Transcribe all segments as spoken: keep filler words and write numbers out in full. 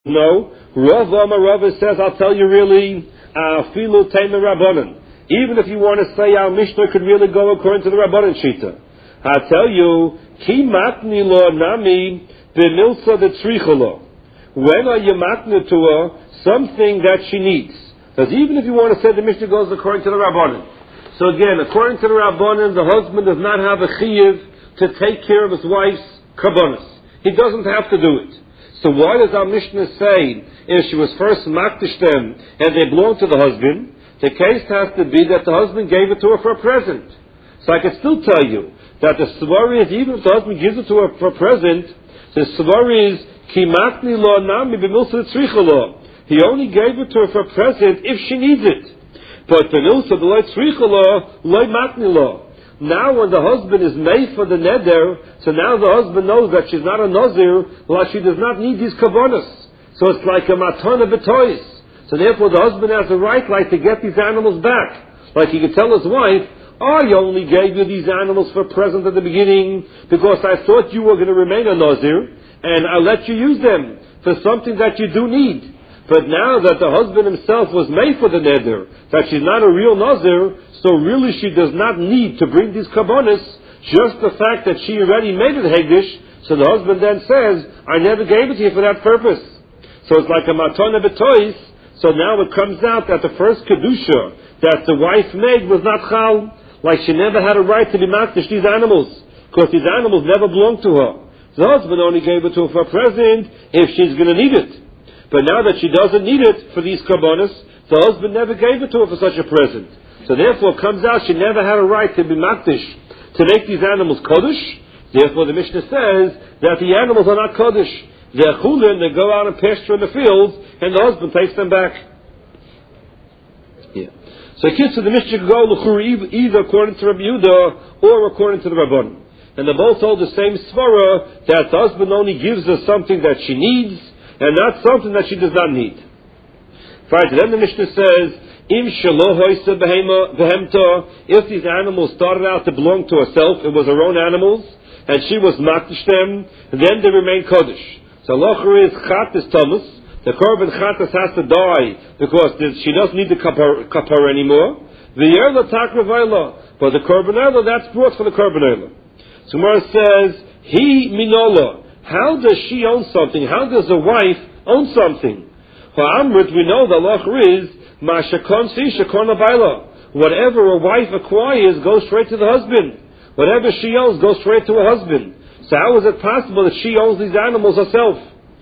No. Rav Amar Rav says, I'll tell you really, Filu Tamer Rabbanan. Even if you want to say our Mishnah could really go according to the Rabbanan Shita. I'll tell you, Ki matni lo nami b'milsa de tzricha. When are you matna to her something that she needs? Because even if you want to say the Mishnah goes according to the Rabbanan. So again, according to the Rabbanan, the husband does not have a chiyuv to take care of his wife's karbonos. He doesn't have to do it. So why does our Mishnah say, if she was first makdish them and they belong to the husband, the case has to be that the husband gave it to her for a present. So I can still tell you that the svar is, even if the husband gives it to her for a present, the svar is, ki matni lo nami b'milsa tzricha lo. He only gave it to her for a present if she needs it. But the milsa b'loy tzricha lo, loy matni lo. Now when the husband is made for the neder, so now the husband knows that she's not a nazir, well, she does not need these kavanas. So it's like a matana b'tois. So therefore the husband has the right, like, to get these animals back. Like he could tell his wife, I only gave you these animals for present at the beginning because I thought you were going to remain a nazir, and I let you use them for something that you do need. But now that the husband himself was made for the neder, that she's not a real nazir, so really she does not need to bring these karbonos, just the fact that she already made it hegdish, so the husband then says, I never gave it to you for that purpose. So it's like a matana b'tois, so now it comes out that the first kedusha that the wife made was not chal, like she never had a right to be makdish these animals, because these animals never belonged to her. The husband only gave it to her for a present if she's going to need it. But now that she doesn't need it for these karbonos, the husband never gave it to her for such a present. So therefore it comes out she never had a right to be makdish, to make these animals kodesh. Therefore the Mishnah says that the animals are not kodesh. They're chulin, they go out and pasture in the fields, and the husband takes them back. Yeah. So kids, so the Mishnah could go either according to Rabbi Yehuda or according to the Rabban. And they both hold the same svara, that the husband only gives her something that she needs, and not something that she does not need. Right, then the Mishnah says, Im shelo hoysa behemta, if these animals started out to belong to herself, it was her own animals, and she was makdish them, then they remain kodesh. So locher is chatas tamus, the korban chatas has to die, because she doesn't need the kapar anymore. The yerla tak revayla, but the korban erla, that's brought for the korban erla. So Gemara says, he minola, how does she own something? How does a wife own something? For Amrit, we know the locher is, Mashakon si shakon abayla. Whatever a wife acquires goes straight to the husband. Whatever she owns goes straight to her husband. So how is it possible that she owns these animals herself?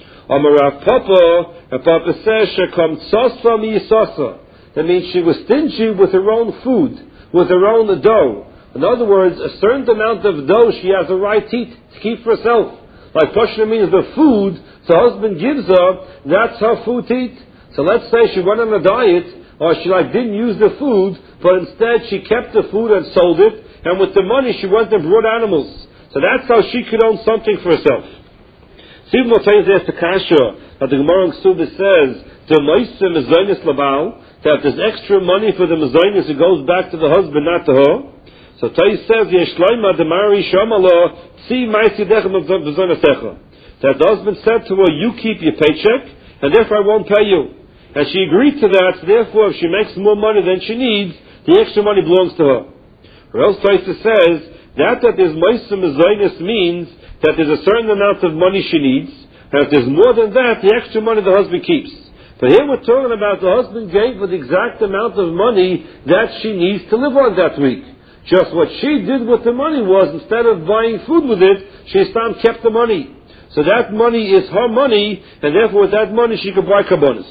Amarav Papa, and Papa says, Shakam tsasa mi yisasa. That means she was stingy with her own food, with her own dough. In other words, a certain amount of dough she has a right to eat, to keep for herself. Like Pashna means the food the husband gives her, that's her food to eat. So let's say she went on a diet, or she like didn't use the food, but instead she kept the food and sold it, and with the money she went and brought animals. So that's how she could own something for herself. Stephen will tell you there's the kasha that the Gemara in Ksubah says, the moisim mezainis labal, that there's extra money for the mezainis, it goes back to the husband, not to her. So Tais says, Yeshloima demari shamala tzi ma'asidechem v'zonasecha. That the husband said to her, you keep your paycheck, and therefore I won't pay you. And she agreed to that, so therefore if she makes more money than she needs, the extra money belongs to her. Or else Tais says, that that there's moisim mezainis means that there's a certain amount of money she needs, and if there's more than that, the extra money the husband keeps. But here we're talking about the husband gave her the exact amount of money that she needs to live on that week. Just what she did with the money was, instead of buying food with it, she still kept the money. So that money is her money, and therefore with that money she could buy karbonos.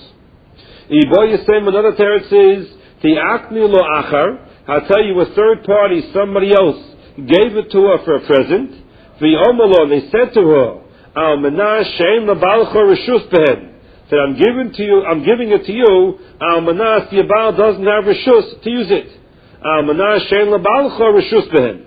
Iboy Yisem, another teretz is, the akni lo achar, I'll tell you a third party, somebody else, gave it to her for a present. The omalo, they said to her, Al menah sheim labalcha reshus behen, that I'm giving to you, I'm giving it to you, Al menah, the Yabal doesn't have reshus to use it. Al menah sheim labalcha reshus behen.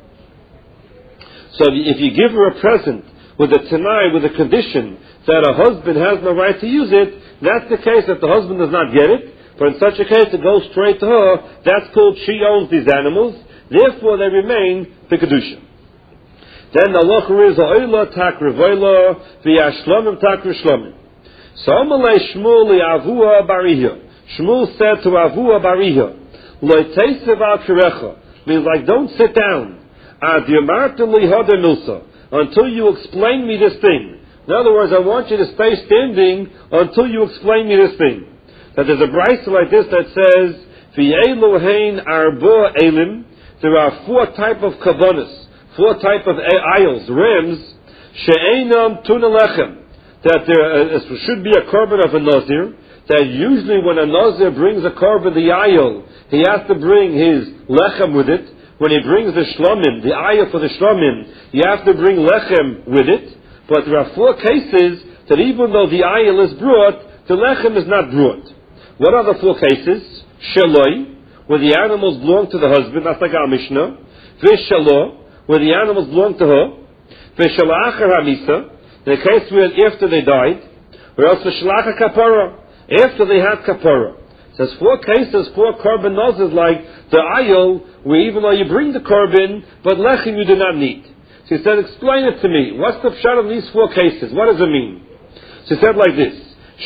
So if you give her a present with a tanai, with a condition that a husband has no right to use it, that's the case that the husband does not get it. But in such a case, it goes straight to her. That's called she owns these animals. Therefore, they remain the kedusha. Then the locher is ha'oila tak revoila v'yashlamim tak rishlamim. So Amalei Shmuel li'Avua Bariha. Shmuel said to Avua Bariha, Lo teisev al kirecha, means like don't sit down. Ad yamartem li'hoder milsa, until you explain me this thing. In other words, I want you to stay standing until you explain me this thing. That there's a brayso like this that says, V'yeluhein arba elim, there are four type of kavanas, four type of aisles, rims, she'enam tuna lechem, that there uh, should be a korban of a nazir, that usually when a nazir brings a korban the aisle, he has to bring his lechem with it. When he brings the shlomim, the aisle for the shlomim, you have to bring lechem with it. But there are four cases that even though the aisle is brought, the lechem is not brought. What are the four cases? Shaloi, where the animals belong to the husband, that's like our Mishnah. V'shalo, where the animals belong to her. V'shalachar hamisa, the case where after they died. Or else v'shalachar kapara, after they had kapara. So there's four cases, four korban nozes like the aisle, where even though you bring the korban, but lechem you do not need. So he said, explain it to me. What's the pshat of these four cases? What does it mean? So he said like this.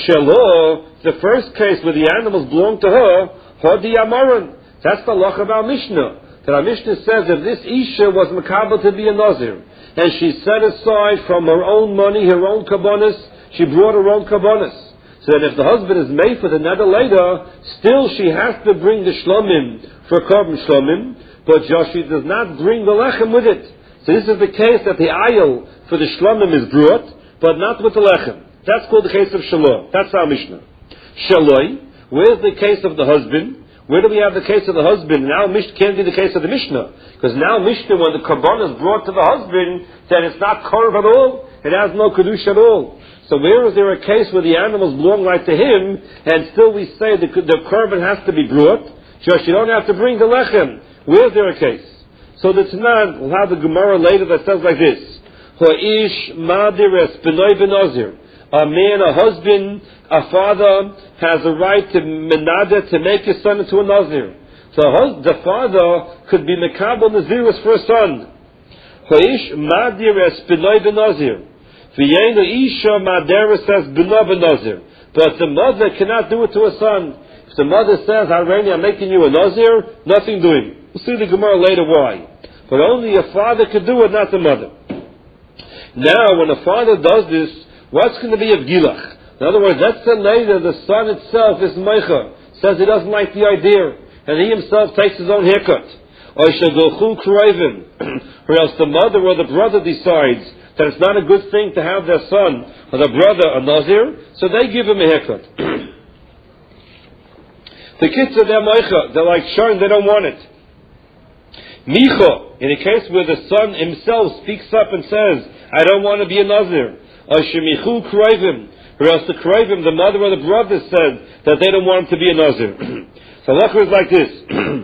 Shelo, the first case where the animals belong to her, Hodi Amaran. That's the loch of our Mishnah. That our Mishnah says if this Isha was makabel to be a Nazir, and she set aside from her own money, her own kabbonis, she brought her own kabbonis. So that if the husband is made for the nether later, still she has to bring the shlomim for korban shlomim, but she does not bring the lechem with it. So this is the case that the aisle for the shlomim is brought, but not with the lechem. That's called the case of Shalom. That's our Mishnah. Shaloi, where's the case of the husband? Where do we have the case of the husband? Now Mishnah can't be the case of the Mishnah. Because now Mishnah, when the korban is brought to the husband, then it's not korv at all. It has no kedusha at all. So where is there a case where the animals belong right to him, and still we say the, the korban has to be brought? Just you don't have to bring the lechem. Where is there a case? So the Tanakh, we'll have the Gemara later that says like this. Ho'ish madires b'noi b'nozir. A man, a husband, a father has a right to menada, to make his son into a nazir. So the father could be mekabel nazirus for a son. Ho'ish madires b'noi b'nozir. V'yeinu isha madires as b'no b'nozir. But the mother cannot do it to a son. If the mother says, Harani, I'm making you a nazir, nothing doing. We'll see the Gemara later why. But only a father could do it, not the mother. Now, when a father does this, what's going to be of gilach? In other words, let's say later the son itself is meicha, says he doesn't like the idea, and he himself takes his own haircut. Or or else the mother or the brother decides that it's not a good thing to have their son or the brother a nazir, so they give him a haircut. The kids are they're meicha, they're like showing they don't want it. Micha, in a case where the son himself speaks up and says, I don't want to be a nazir. Or shemichu kroivim, or else the kroivim, the mother or the brother said that they don't want him to be a nazir. So halacha is like this.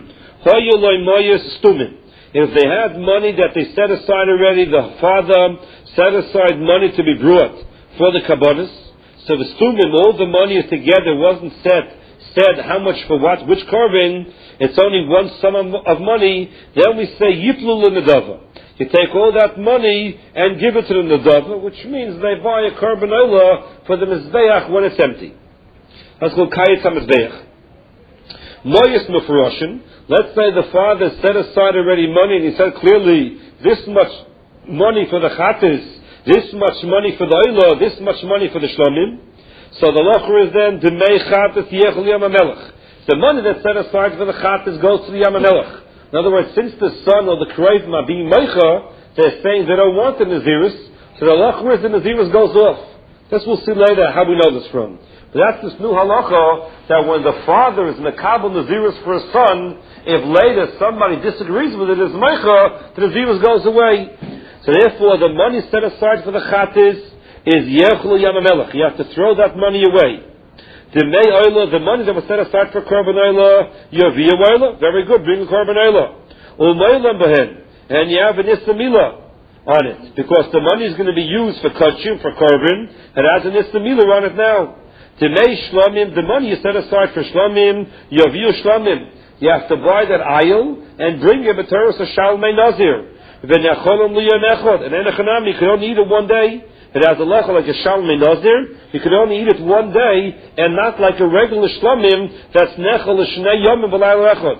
If they had money that they set aside already, the father set aside money to be brought for the kabbonis. So the stumim, all the money is together, wasn't set, said how much for what, which korban, it's only one sum of money, then we say yiplul l'nedava. You take all that money and give it to the nedava, which means they buy a korban olah for the mizbeach when it's empty. That's called kayetz ha-mizbeach. Moyes mufroshin, let's say the father set aside already money and he said clearly, this much money for the chatis, this much money for the olah, this much money for the shlomim. So the locher is then, Demei chatis yechel yam ha-melech. The money that's set aside for the chatis goes to the yam ha-melech. In other words, since the son or the kroivim are being meicha, they're saying they don't want the nazirus, so the halacha is the nazirus goes off. This we'll see later how we know this from. But that's this new halacha that when the father is mekabel nazirus for a son, if later somebody disagrees with it as meicha, the nazirus goes away. So therefore, the money set aside for the chatis is yechlu yam ha-melech. You have to throw that money away. The may oila, the money that was set aside for korban oila, yaviyah oila, very good, bring the korban oila. Umaylam behen, and you have an istamila on it, because the money is going to be used for kachim, for korban, and it has an istamila on it now. The may shlamim, the money you set aside for shlamim, yaviyah shlamim. You have to buy that aisle and bring it b'teres a shalmei nazir. V'necholim liyanechod, and enechanami, you can only eat it one day. it has a lecha like a shalmei nazir. You can only eat it one day, and not like a regular shlamim that's nechel l'shnei yomim v'layla echad.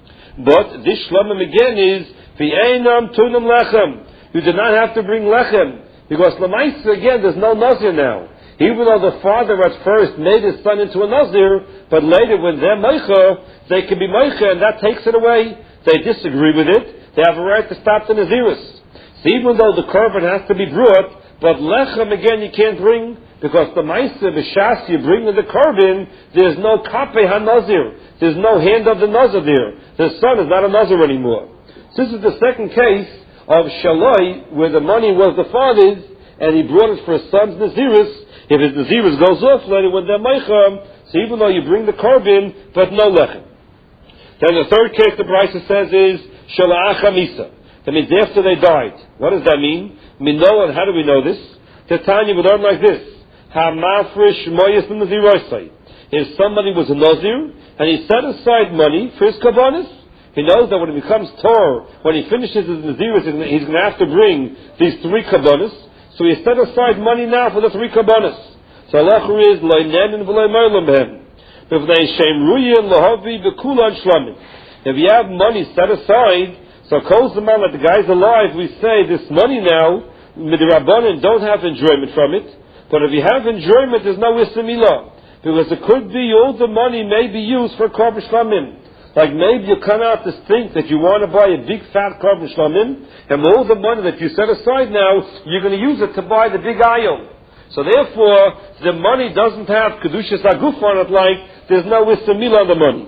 But this shlamim again is v'einam tunam lechem. You do not have to bring lechem, because l'maisa again there's no nazir now. Even though the father at first made his son into a nazir, but later when they're meicha, they can be meicha, and that takes it away. They disagree with it. They have a right to stop the nazirus. So even though the korban has to be brought, but lechem again you can't bring, because the ma'aseh b'shas you bring in the korban, there's no kapei ha-nazir. There's no hand of the nazir there. The son is not a nazir anymore. So this is the second case of shaloi, where the money was the father's, and he brought it for his son's nazirus. If his nazirus goes off later when they're meicham, so even though you bring the korban, but no lechem. Then the third case the Brisa says is shala'acha misa. That means after they died. What does that mean? Mino, and how do we know this? Tanya would learn like this: Hamafrish moyes nazirosai. If somebody was a nazir and he set aside money for his kabbanis, he knows that when he becomes Torah, when he finishes his nazirus, he's going to have to bring these three kabbanis. So he set aside money now for the three kabbanis. So Allah is loinen and v'loy merlam behem. If they shem ruyin lahavi bekulan shlamim. If you have money set aside, so calls the man that the guy's alive, we say this money now, midrabanan don't have enjoyment from it. But if you have enjoyment, there's no isamilah. Because it could be all the money may be used for korban shlamim. Like maybe you come out to think that you want to buy a big fat korban shlamim, and all the money that you set aside now, you're going to use it to buy the big ayil. So therefore, the money doesn't have kedushas aguf on it, like there's no isamilah on the money.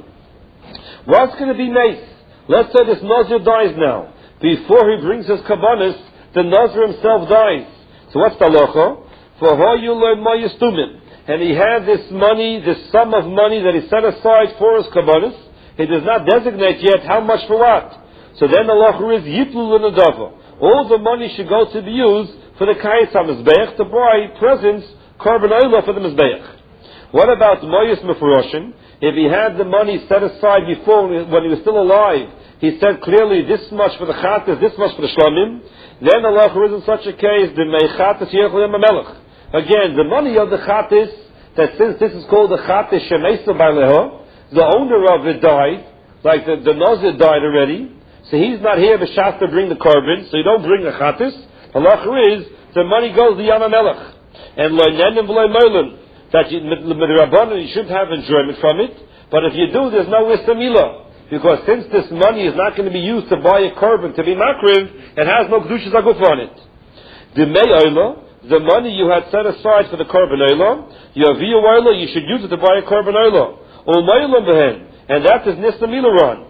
What's going to be made? Let's say this nazir dies now. Before he brings his kabbanis, the nazir himself dies. So what's the halacha? For hoyulay mayastumin, and he had this money, this sum of money that he set aside for his kabbanis. He does not designate yet how much for what. So then the halacha is yiplul l'nadava. All the money should go to be used for the kayis hamizbeach, to buy presents, korban oila for the mizbeach. What about moyes mefuroshin? If he had the money set aside before, when he was still alive, he said clearly this much for the chatas, this much for the shlamim, then Allah is in such a case, the meichatas yechol melech. Again, the money of the chatas, that since this is called the chatas shemeisa b'aleho, the owner of it died, like the, the nazir died already, so he's not here b'shas to bring the korban, so you don't bring the chatas. Allah is, the money goes to Yam HaMelech. And lo'nenim v'loy molim, that you, midrabanan, you shouldn't have enjoyment from it, but if you do, there's no isamilah, because since this money is not going to be used to buy a korban, to be makriv, it has no kedushas aguf on it. The mei oila, the money you had set aside for the korban oila, yaviyu oila, you should use it to buy a korban oila. Umaylam behen, and that is nisamilah on.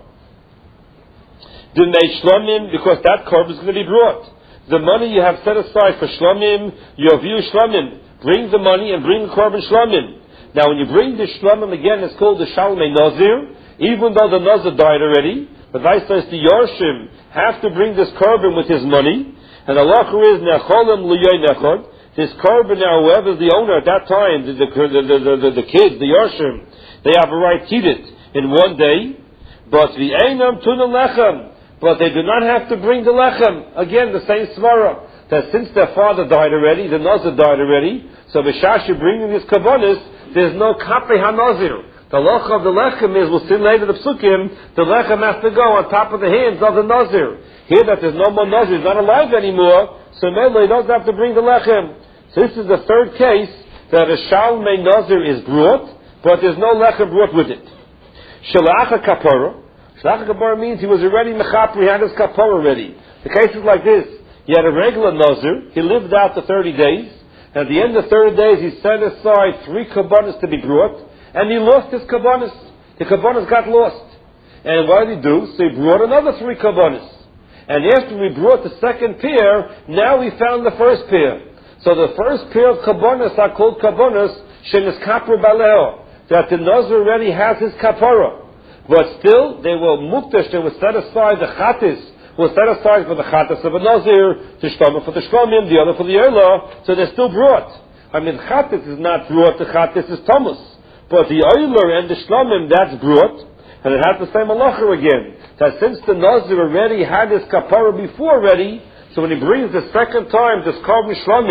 The mei shlamim, because that korban is going to be brought. The money you have set aside for shlamim, yaviyu shlamim. Bring the money and bring the korban shlamim. Now when you bring the shlamim again, it's called the shalmei nazir, even though the nazir died already. But vice versa, the yorshim have to bring this korban with his money. And Allah is necholim liyoy nechod. This korban now, whoever is the owner at that time, the, the, the, the, the, the kids, the yorshim, they have a right to eat it in one day. But the einam tuna lechem. But they do not have to bring the lechem. Again, the same svara. That since their father died already, the nazir died already, so b'shash you're bringing this kabbanis, there's no kapei ha-nazir. The loch of the lechem is, we'll see later the psukim, the lechem has to go on top of the hands of the nazir. Here that there's no more nazir, he's not alive anymore, so Mele doesn't have to bring the lechem. So this is the third case that a shalmei nazir is brought, but there's no lechem brought with it. Shalacha kapara. Shalacha kapara means he was already mechaper, he had his kapara ready. The case is like this. He had a regular nazir. He lived out the thirty days. At the end of thirty days, he set aside three kabbanis to be brought, and he lost his kabbanis. The kabbanis got lost. And what did he do? So he brought another three kabbanis. And after we brought the second pair, now we found the first pair. So the first pair of kabbanis are called kabbanis shenis kapra baleo, that the nazir already has his kapara. But still, they were mukdash, they were set aside the chatis, was set aside for the chatas of a nazir, the shtama for the shlamim, the other for the oila, so they're still brought. I mean, chatas is not brought, the chatas is thomas. But the oiler and the shlamim, that's brought, and it has the same halacha again. That since the nazir already had his kapara before already, so when he brings the second time this korban shlamim,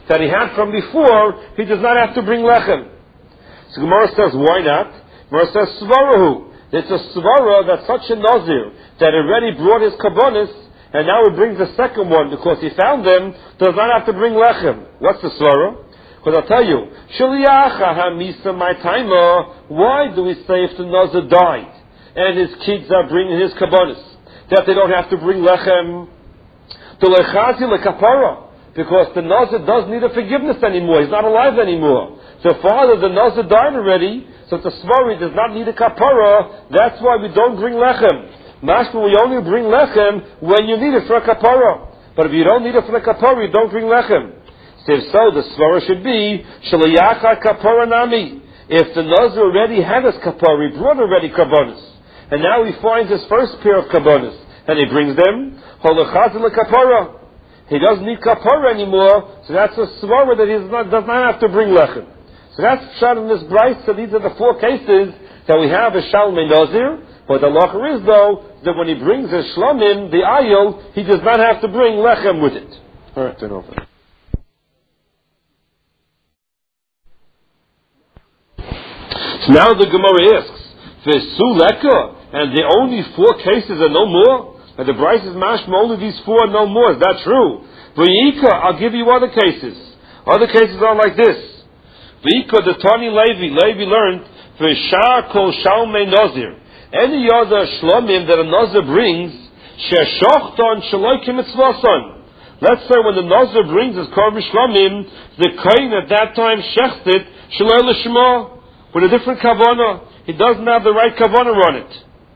that he had from before, he does not have to bring lechem. So Gemara says, why not? Gemara says, svarahu. It's a svara that such a nazir that already brought his kabbonis, and now he brings the second one because he found them, does not have to bring lechem. What's the svara? Because I'll tell you, Shaliyacha hamisa my timer. Why do we say if the nazir died and his kids are bringing his kabbonis, that they don't have to bring lechem? The lechazi lekapara, because the nazir doesn't need a forgiveness anymore. He's not alive anymore. So father, the nazir died already. So the svara does not need a kapara. That's why we don't bring lechem. Mashma, we only bring lechem when you need it for a kapara. But if you don't need it for a kapara, you don't bring lechem. So if so, the svara should be shalayacha kapara nami. If the nazir already had his kapara, he brought already kabbonis, and now he finds his first pair of kabbonis, and he brings them, holachazil kapara. He doesn't need kapara anymore, so that's a svara that he does not, does not have to bring lechem. So that's shot in this brayso. So these are the four cases that we have as shalmei nazir. But the halacha is though that when he brings his shlomim, the ayil, he does not have to bring lechem with it. All right, turn over. So now the Gemara asks, Vesu leka, and the only four cases are no more? And the Bryce is mashma, only these four are no more. Is that true? V'yika, I'll give you other cases. Other cases are like this. V'yika, the Tani Levi, Levi learned, V'shar kol shalmei nazir. Any other shlomim that a nazir brings, she'shochton shaloikim mitzvason. Let's say when the nazir brings his korban shlomim, the kohen at that time shechted shaloi l'shema, with a different kavanah. He doesn't have the right kavanah on it.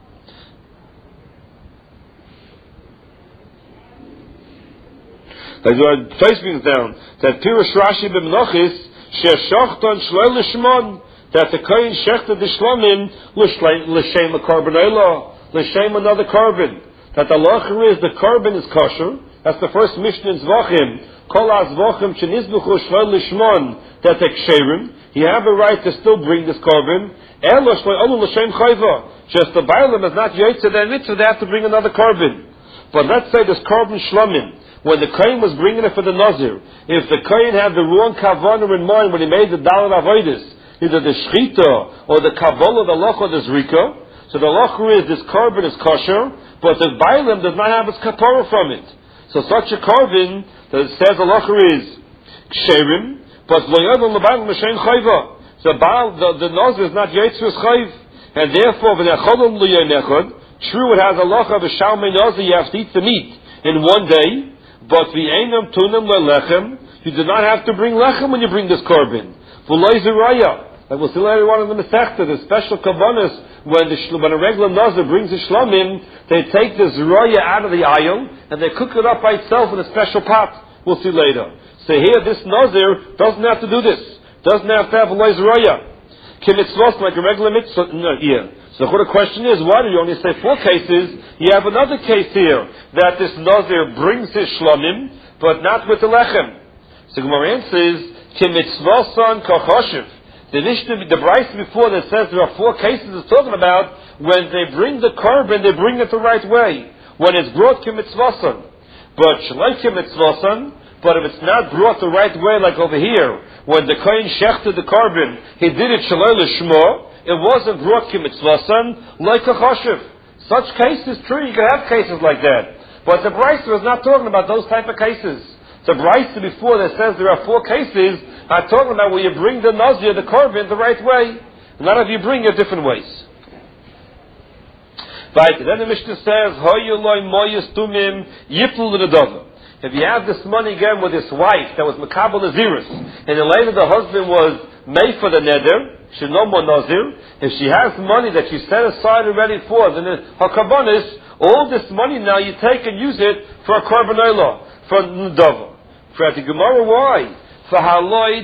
Like the face brings down that Pirush Rashi b'Menachis she'shochton shaloi l'shema, that the kohen shechted the shlomim l'shem a korban olah, l'shem another korban. That the halacha is the korban is kosher. That's the first mishnah in Zvachim. Kol hazvachim shenizbuchu shloi l'shmon, that the ksherim, you have a right to still bring this korban. Elo shloi olu l'shem chayva. Just the bailam is not yotzei their mitzvah, they have to bring another korban. But let's say this korban shlomim, when the kohen was bringing it for the nazir, if the kohen had the wrong kavanah in mind when he made the daled avodas, either the shchita or the kabbalah, the loch or the zrika, so the loch is this korban is kosher, but the bailam does not have its kapara from it. So such a korban that says the loch is ksherim, but loyadon l'bailam l'shem chayva. So the the nazir is not yitzvus chayv, and therefore v'necholom l'yonechad. True, it has a loch of a shalmei nazir. You have to eat the meat in one day, but v'einam tunim lelechem. You do not have to bring lechem when you bring this korban. V'loy ziraya. Like we'll see later on in the Masechta, the special kavanas when the when a regular nazir brings the shlomim, they take the ziraya out of the aisle and they cook it up by itself in a special pot. We'll see later. So here, this nazir doesn't have to do this. Doesn't have to have a ziraya. Kimitzvos like a regular mitzvah. No, yeah. So the question is, why do you only say four cases? You have another case here that this nazir brings his shlomim, but not with the lechem. So Gemara answers, Kimitzvosan kachoshev. The Mishnah, the Bryce before that says there are four cases is talking about when they bring the korban, they bring it the right way. When it's brought kimitzvasan. But shalai kimitzvasan, but if it's not brought the right way, like over here, when the kohen shechted the korban, he did it shalai l'shmo, it wasn't brought kimitzvasan, like a choshev. Such cases, true, you can have cases like that. But the Bryce was not talking about those type of cases. The Bryce before that says there are four cases, I'm talking about where you bring the nazir, the korban, the right way. None of you bring it different ways. Right. Then the Mishnah says, if you have this money again with his wife that was Makabal Naziris, and then later the husband was made for the neder, she no more nazir, if she has money that she set aside already for then her karbonis, all this money now you take and use it for a korban olah, for nadav. For the Gemara, why? How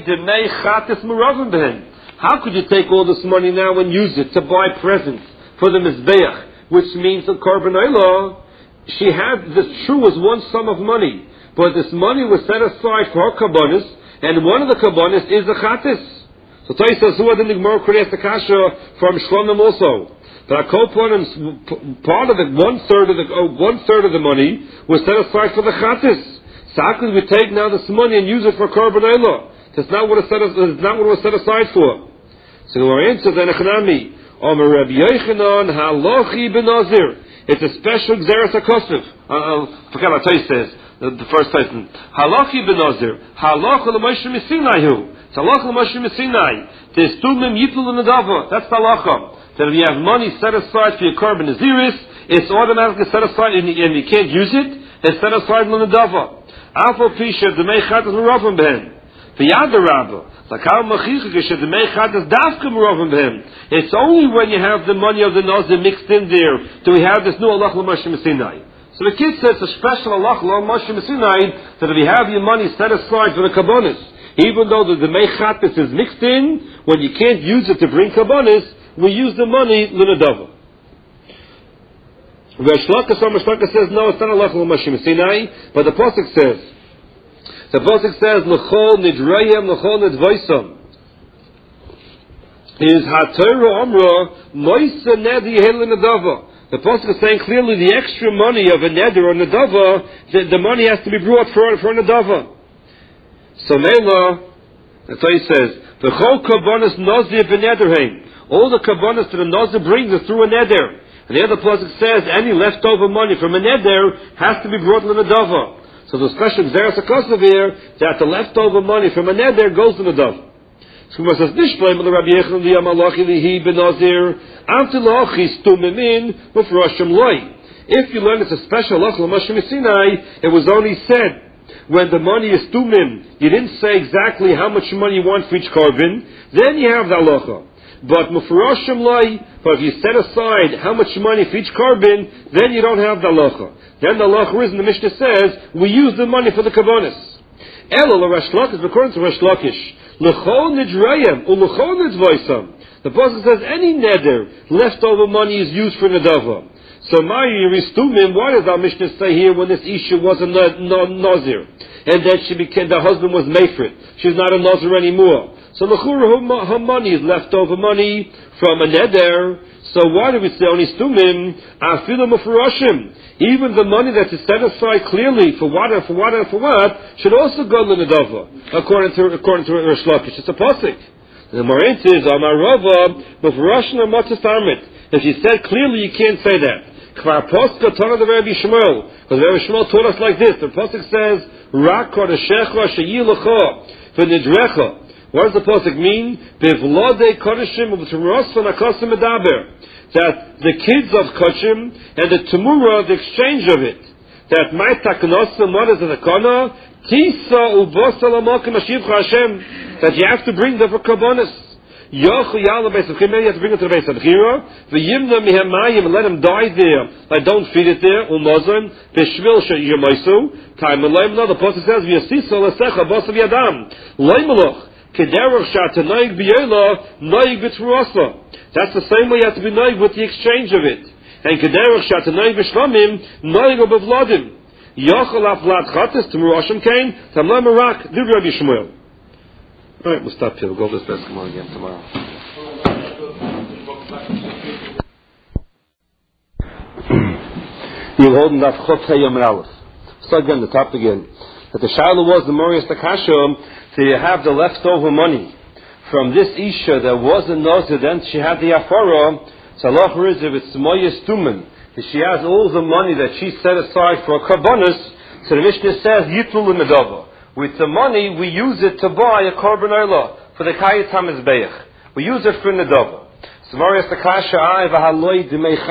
could you take all this money now and use it to buy presents for the Mizbeach, which means the korban olah? She had, this true was one sum of money, but this money was set aside for her karbonis, and one of the karbonis is the chatis. So Tai says, who did the Gemara create the kasha from Shlonim also? But part of the one third of the oh, one third of the money was set aside for the chatis. So how could we take now this money and use it for Korban Olah? That's not what it set. That's not what it was set aside for. So our answer then Echanami, Omer Rabbi Yochanan Halachi Benazir. It's a special Xeris HaKosov. I forget what it says. The, the first person. Halachi Benazir. Halacha L'Moshe Misinai hu. It's Halacha L'Moshe Misinai. There's Tumim Yipul L'Nadava. That's the Halacha. That if you have money set aside for your Korban Naziris, it's automatically set aside and you, and you can't use it. It's set aside L'Nadava. Alpha Pisha D'mei Chatas L'Ravim Behen. V'yad Rabba. It's only when you have the money of the Nazir mixed in there do we have this new Allah L'Moshe Sinai. So the kid says a special Allah L'Moshe Sinai that if you have your money set aside for the Kabbonis, even though the, the Mechatis is mixed in, when you can't use it to bring Kabbonis, we use the money L'Nadava. Resh Lakish says no, it's not Allah L'Moshe Sinai, but the Pasuk says, the Pasuk says, L'chol nidrayim, l'chol nidvaisam. Is HaTorah Amra, Moisa nedi hel nadava. The Pasuk is saying clearly the extra money of a neder or nadava, the, the money has to be brought for, for a nadava. So Mela, that's what he says, V'chol kabbanas nazir b'nederheim. All the kabbanas that the nazir brings is through a neder. And the other Pasuk says, any leftover money from a neder has to be brought to the nadava. So the special Xeris HaKosov here, that the leftover money from a neder goes to the dove. So it says, Nishbleim of the Rabbi Yechon V'yamalachi lihi benazir, amtilachi stumimin mufrashim loy. If you learn it's a special Lach L'Moshe Sinai, it was only said, when the money is tumim, you didn't say exactly how much money you want for each carbon, then you have the halacha. But mufrashim loy, but if you set aside how much money for each carbon, then you don't have the halacha. Then the halacha is, and the Mishnah says, we use the money for the kabbonis. Elo l'Resh Lakish, according to Resh Lakish, l'chol nidrayim u'l'chol nidvaisam. The Pasuk says any neder leftover money is used for nadava. So Ma'ir Ristumim, why does our Mishnah say here when this Isha was a Nazir, and then she became, the husband was Meifrit, she's not a Nazir anymore. So l'chura her money is leftover money from a neder. So why do we say only stumim? Afilu mufurashim. Even the money that is set aside clearly for what and for what and for what should also go to the nadava, according to according to Resh Lakish. It's a pasuk. The Moraine says, "Amar Rava mufurashim amatzas tamrit." If you said clearly, you can't say that. Kvar poska tana the Rabbi Shmuel, because Rabbi Shmuel taught us like this. The pasuk says, "Rak kodeshecha sheyilecha v'nidrecha." What does the pasuk mean? Bivlodei kodeshim u'b'teros v'nakasim medaber. That the kids of Koshim and the Tumura, the exchange of it. That my taknosim, what is the takana? Tisa u'bosa l'mokim ashivcha Hashem. That you have to bring them for kabbonis. Yochu yala beis of you have to bring it to the beis of Chira. V'yimna mihemayim, let him die there. Like don't feed it there. U'mozon b'shvil she'yamaisu. Time alayim. No, the pasuk says v'yasisa l'secha bosa v'yadam. Loimeloch. Kederach shatanoig b'yola noig b'truasa. That's the same way you have to be noig with the exchange of it. And kederach shatanoig b'shlamim noig b'vladim. Yochel aflat chatas t'murashim kain tamla merak did Rabbi Shmuel. All right, we'll stop here. We'll go to this basketball again tomorrow. You're holding that chot hayom aleph. So again, the top again. That the Shiloh was the Morias Takashom. So you have the leftover money from this Isha that wasn't Nazir, then she had the Afara. So Allah is if it's Moya Stumen, that she has all the money that she set aside for a Karbonis. So the Mishnah says Yitul Medava. With the money we use it to buy a Korban Olah for the Kayat HaMizbeach. We use it for Nedava. So Morias Takasha I v'haloi